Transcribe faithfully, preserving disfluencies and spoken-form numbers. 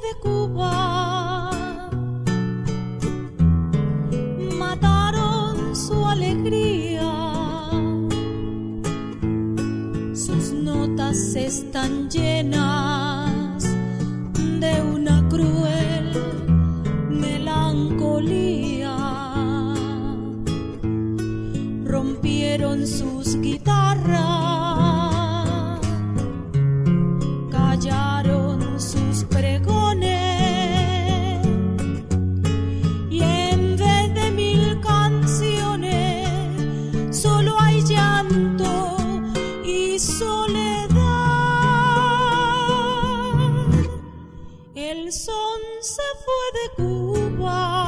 de Cuba. Mataron su alegría. Sus notas están llenas de una cruel melancolía. Rompieron sus guitarras, callaron sus pregones, y en vez de mil canciones solo hay llanto y soledad. El son se fue de Cuba.